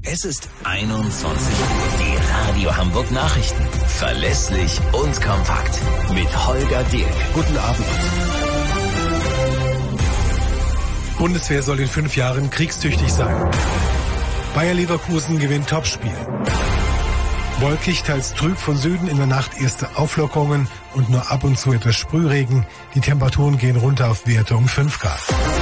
Es ist 21 Uhr. Die Radio Hamburg Nachrichten. Verlässlich und kompakt. Mit Holger Dirk. Guten Abend. Bundeswehr soll in 5 Jahren kriegstüchtig sein. Bayer Leverkusen gewinnt Topspiel. Wolkig, teils trüb von Süden, in der Nacht erste Auflockerungen und nur ab und zu etwas Sprühregen. Die Temperaturen gehen runter auf Werte um 5 Grad.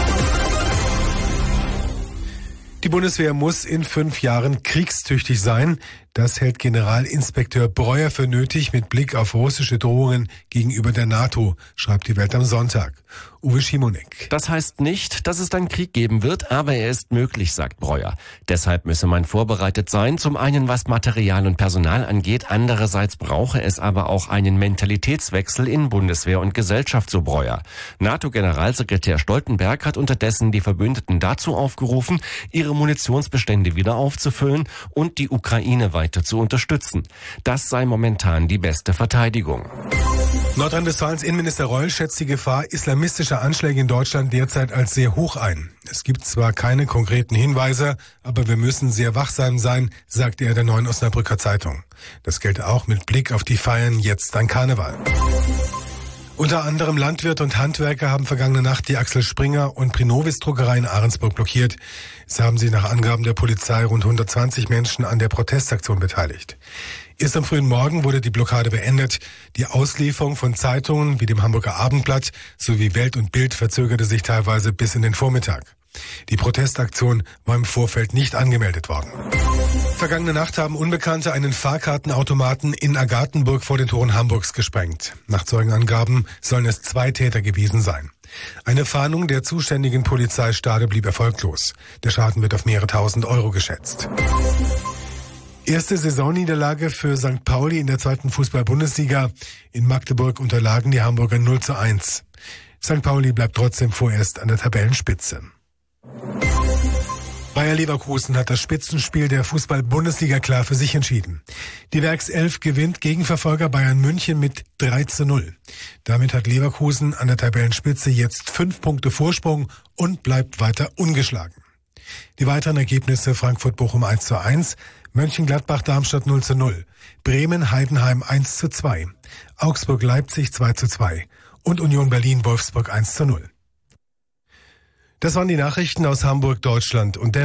Die Bundeswehr muss in 5 Jahren kriegstüchtig sein. Das hält Generalinspekteur Breuer für nötig mit Blick auf russische Drohungen gegenüber der NATO, schreibt die Welt am Sonntag. Uwe Schimonek. Das heißt nicht, dass es dann Krieg geben wird, aber er ist möglich, sagt Breuer. Deshalb müsse man vorbereitet sein, zum einen was Material und Personal angeht, andererseits brauche es aber auch einen Mentalitätswechsel in Bundeswehr und Gesellschaft, so Breuer. NATO-Generalsekretär Stoltenberg hat unterdessen die Verbündeten dazu aufgerufen, ihre Munitionsbestände wieder aufzufüllen und die Ukraine weiter zu unterstützen. Das sei momentan die beste Verteidigung. Nordrhein-Westfalens Innenminister Reul schätzt die Gefahr islamistischer Anschläge in Deutschland derzeit als sehr hoch ein. Es gibt zwar keine konkreten Hinweise, aber wir müssen sehr wachsam sein, sagte er der Neuen Osnabrücker Zeitung. Das gilt auch mit Blick auf die Feiern jetzt an Karneval. Unter anderem Landwirte und Handwerker haben vergangene Nacht die Axel Springer und Prinovis Druckerei in Ahrensburg blockiert. Es haben sich nach Angaben der Polizei rund 120 Menschen an der Protestaktion beteiligt. Erst am frühen Morgen wurde die Blockade beendet. Die Auslieferung von Zeitungen wie dem Hamburger Abendblatt sowie Welt und Bild verzögerte sich teilweise bis in den Vormittag. Die Protestaktion war im Vorfeld nicht angemeldet worden. Vergangene Nacht haben Unbekannte einen Fahrkartenautomaten in Agathenburg vor den Toren Hamburgs gesprengt. Nach Zeugenangaben sollen es 2 Täter gewesen sein. Eine Fahndung der zuständigen Polizeistade blieb erfolglos. Der Schaden wird auf mehrere tausend Euro geschätzt. Erste Saisonniederlage für St. Pauli in der 2. Fußball-Bundesliga. In Magdeburg unterlagen die Hamburger 0:1. St. Pauli bleibt trotzdem vorerst an der Tabellenspitze. Bayer Leverkusen hat das Spitzenspiel der Fußball-Bundesliga klar für sich entschieden. Die Werkself gewinnt gegen Verfolger Bayern München mit 3:0. Damit hat Leverkusen an der Tabellenspitze jetzt 5 Punkte Vorsprung und bleibt weiter ungeschlagen. Die weiteren Ergebnisse: Frankfurt-Bochum 1:1, Mönchengladbach-Darmstadt 0:0, Bremen-Heidenheim 1:2, Augsburg-Leipzig 2:2 und Union Berlin-Wolfsburg 1:0. Das waren die Nachrichten aus Hamburg, Deutschland und der